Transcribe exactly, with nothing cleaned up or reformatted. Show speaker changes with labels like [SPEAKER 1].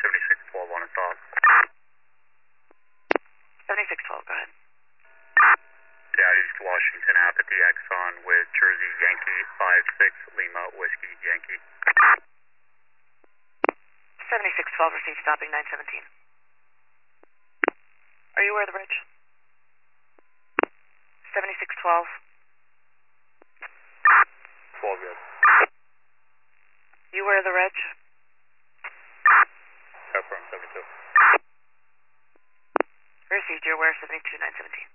[SPEAKER 1] seventy-six twelve on its off.
[SPEAKER 2] seventy-six twelve, go ahead.
[SPEAKER 1] Yeah, East Washington Apathy Exxon with Jersey Yankee five six Lima Whiskey Yankee.
[SPEAKER 2] seventy-six twelve, received stopping nine seventeen. Are you aware of the bridge? seventy-six twelve.
[SPEAKER 1] twelve good.
[SPEAKER 2] You aware of the reg?
[SPEAKER 1] Affirm seventy-two.
[SPEAKER 2] Received, you're aware seventy-two nine seventeen.